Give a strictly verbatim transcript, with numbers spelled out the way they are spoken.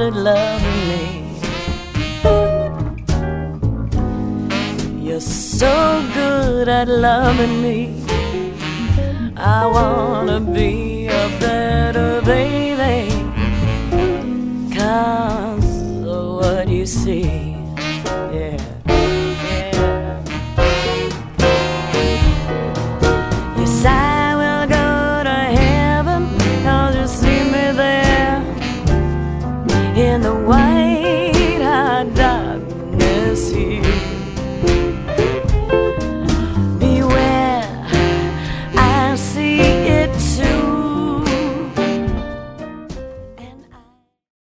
good at loving me. You're so good at loving me. I wanna be a better baby.